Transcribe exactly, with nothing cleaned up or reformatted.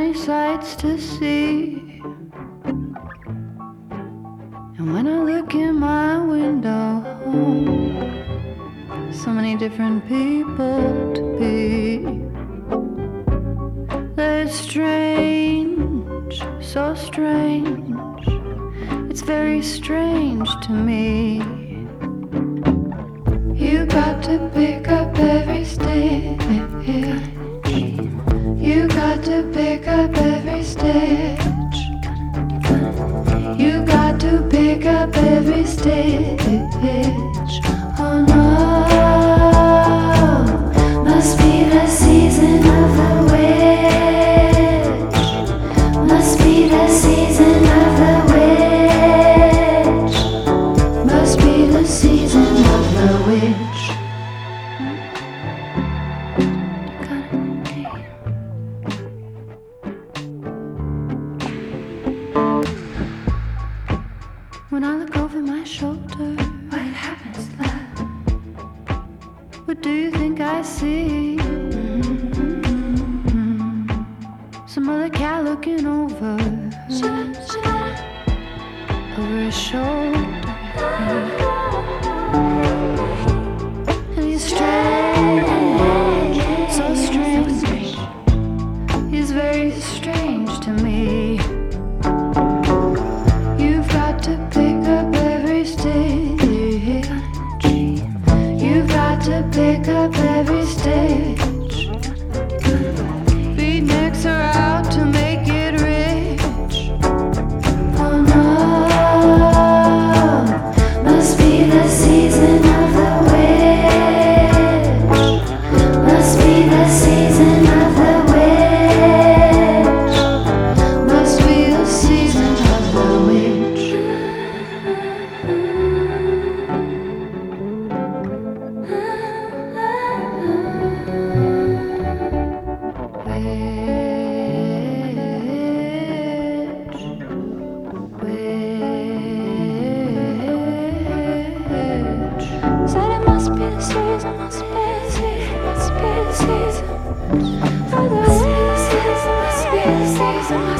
many sights to see. And when I look in my window, so many different people to be. It's strange, so strange. It's very strange to me. You got to pick up every stitch. You got to pick up every stitch. You got to pick up every stitch. Oh no, must be the season of the witch. Must be the season of the witch. Must be the season of the witch. When I look over my shoulder, what happens, love? What do you think I see? Mm-hmm. Some other cat looking over, over his shoulder. And he's strange, so strange. He's very strange to me. You've got to pick up every stitch. You've got to pick up every stitch. Beatniks are out to make it rich. Oh no, must be the season of the witch. Must be the season of the witch. Must be the season of the witch. Said it must be the season, must be the season, must be the season. For the season, must be the season.